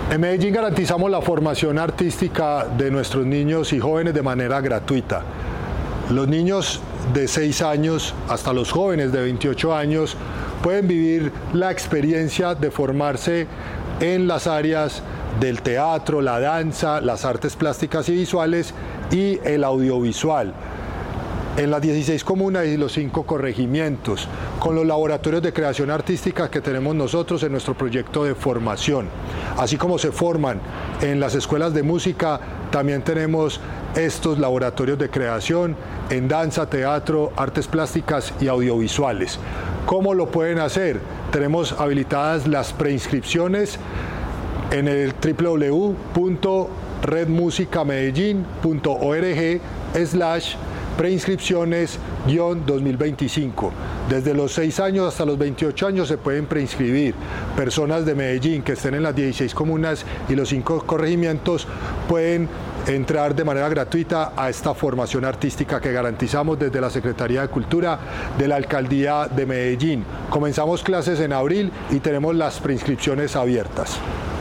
En Medellín garantizamos la formación artística de nuestros niños y jóvenes de manera gratuita. Los niños de 6 años hasta los jóvenes de 28 años pueden vivir la experiencia de formarse en las áreas del teatro, la danza, las artes plásticas y visuales y el audiovisual, en las 16 comunas y los 5 corregimientos, con los laboratorios de creación artística que tenemos nosotros en nuestro proyecto de formación. Así como se forman en las escuelas de música, también tenemos estos laboratorios de creación en danza, teatro, artes plásticas y audiovisuales. ¿Cómo lo pueden hacer? Tenemos habilitadas las preinscripciones en el www.redmusicamedellin.org/preinscripciones-2025. Desde los 6 años hasta los 28 años se pueden preinscribir. Personas de Medellín que estén en las 16 comunas y los 5 corregimientos pueden entrar de manera gratuita a esta formación artística que garantizamos desde la Secretaría de Cultura de la Alcaldía de Medellín. Comenzamos clases en abril y tenemos las preinscripciones abiertas.